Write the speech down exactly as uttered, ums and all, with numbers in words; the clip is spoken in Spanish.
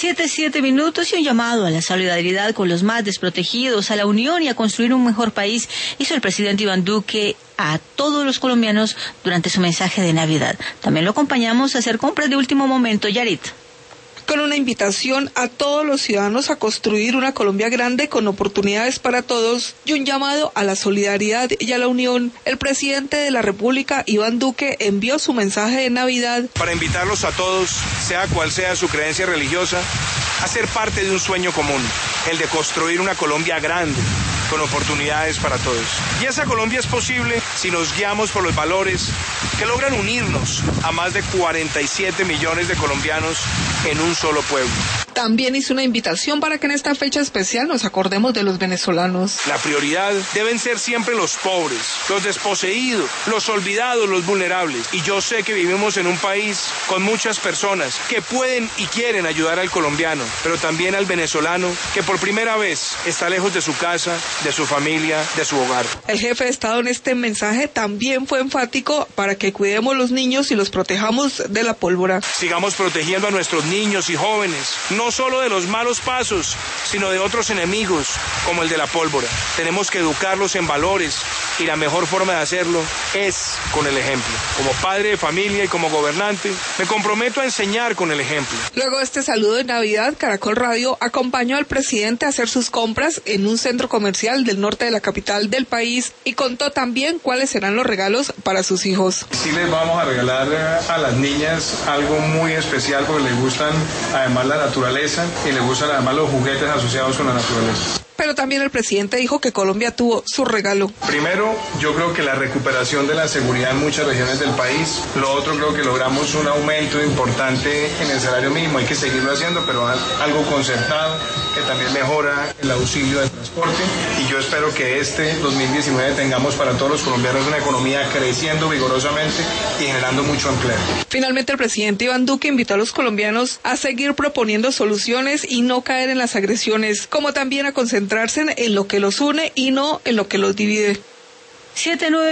Siete, siete minutos y un llamado a la solidaridad con los más desprotegidos, a la unión y a construir un mejor país, hizo el presidente Iván Duque a todos los colombianos durante su mensaje de Navidad. También lo acompañamos a hacer compras de último momento. Yarit. Con una invitación a todos los ciudadanos a construir una Colombia grande con oportunidades para todos y un llamado a la solidaridad y a la unión, el presidente de la República, Iván Duque, envió su mensaje de Navidad para invitarlos a todos, sea cual sea su creencia religiosa, a ser parte de un sueño común, el de construir una Colombia grande, con oportunidades para todos. Y esa Colombia es posible si nos guiamos por los valores que logran unirnos a más de cuarenta y siete millones de colombianos en un solo pueblo. También hizo una invitación para que en esta fecha especial nos acordemos de los venezolanos. La prioridad deben ser siempre los pobres, los desposeídos, los olvidados, los vulnerables. Y yo sé que vivimos en un país con muchas personas que pueden y quieren ayudar al colombiano, pero también al venezolano que por primera vez está lejos de su casa, de su familia, de su hogar. El jefe de Estado en este mensaje también fue enfático para que cuidemos los niños y los protejamos de la pólvora. Sigamos protegiendo a nuestros niños y jóvenes, no solo de los malos pasos, sino de otros enemigos, como el de la pólvora. Tenemos que educarlos en valores y la mejor forma de hacerlo es con el ejemplo. Como padre de familia y como gobernante, me comprometo a enseñar con el ejemplo. Luego de este saludo de Navidad, Caracol Radio acompañó al presidente a hacer sus compras en un centro comercial del norte de la capital del país y contó también cuáles serán los regalos para sus hijos. Sí, les vamos a regalar a las niñas algo muy especial porque les gustan además la naturaleza y les gustan además los juguetes asociados con la naturaleza. Pero también el presidente dijo que Colombia tuvo su regalo. Primero, yo creo que la recuperación de la seguridad en muchas regiones del país. Lo otro, creo que logramos un aumento importante en el salario mínimo. Hay que seguirlo haciendo, pero algo concertado, que también mejora el auxilio de transporte. Y yo espero que este dos mil diecinueve tengamos para todos los colombianos una economía creciendo vigorosamente y generando mucho empleo. Finalmente, el presidente Iván Duque invitó a los colombianos a seguir proponiendo soluciones y no caer en las agresiones, como también a concentrarse en lo que los une y no en lo que los divide. Siete, nueve